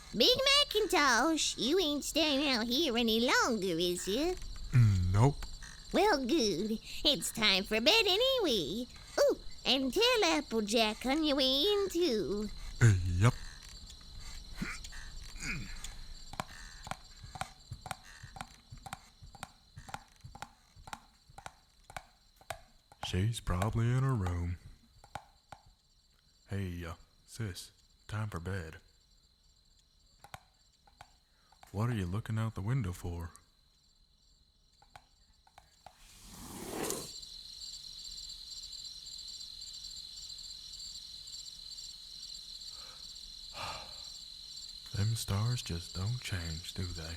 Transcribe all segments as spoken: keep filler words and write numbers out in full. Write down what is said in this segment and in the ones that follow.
Big Macintosh, you ain't staying out here any longer, is you? Mm, nope. Well, good. It's time for bed anyway. Ooh, and tell Applejack on your way in, too. Uh, yep. She's probably in her room. Hey, uh, sis, time for bed. What are you looking out the window for? Them stars just don't change, do they?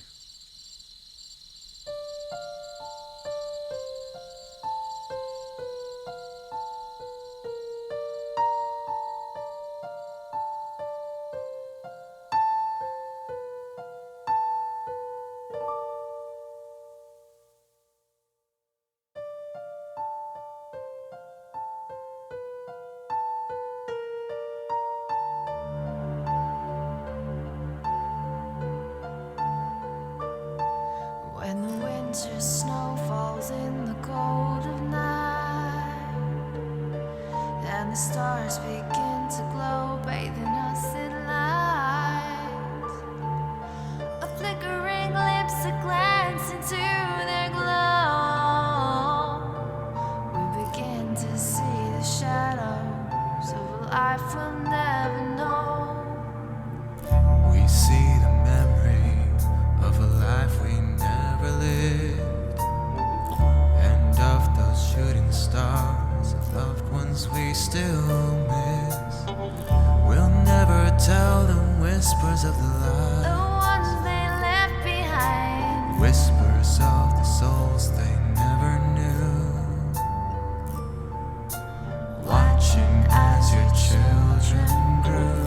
When the winter snow falls in the cold of night, and the stars begin to glow, bathing us in light. A flickering glimpse, a glance into their glow. We begin to see the shadows of a life we'll never know. We see the memory of a life we never lived, and of those shooting stars of loved ones we still miss. We'll never tell the whispers of the The light, ones they left behind. whispers of the souls they never knew. Watching as your children grew,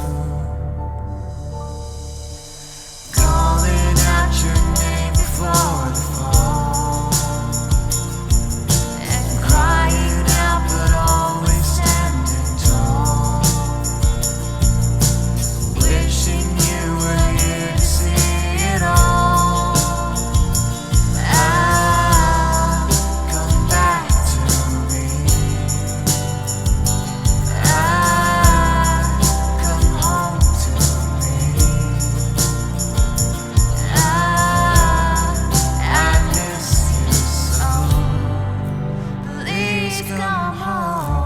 calling out your name before the fall, And crying out but always standing tall, wishing you were here to see it all. Ah, come back to me. Ah, come home to me. Ah, I miss you so. Please come home.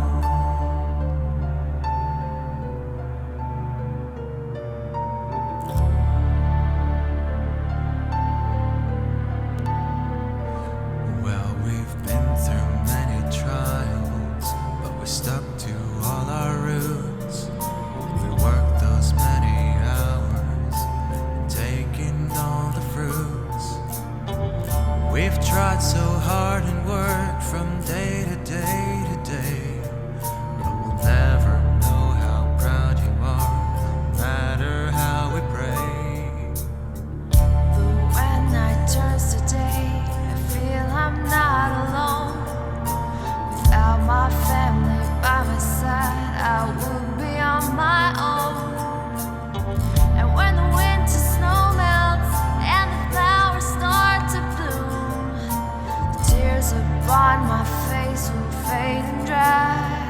Well, we've been through many trials, but we stuck to all our roots. We worked those many hours, taking all the fruits. We've tried so hard and worked from day to day to day, but we'll never know how proud you are, no matter how we pray. but when night turns to day, I feel I'm not alone. Without my family by my side, I would be on my own. And when the winter snow melts and the flowers start to bloom, the tears upon my face will fade and dry,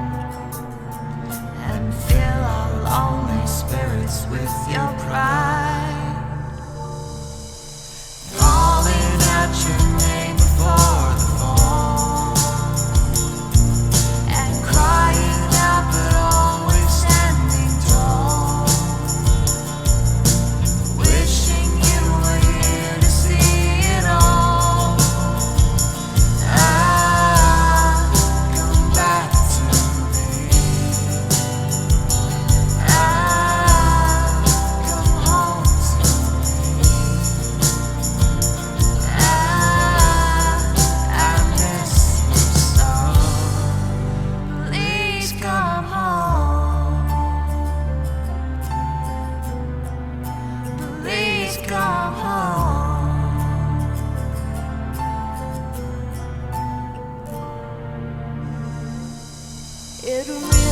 and fill our lonely spirits with your pride. Calling out your name before the fall, And crying out but always standing tall, wishing you were here to see it all. Ah, come back to me. Ah, come home to me. Ah, I miss you so. Please come home. Please come home. it'll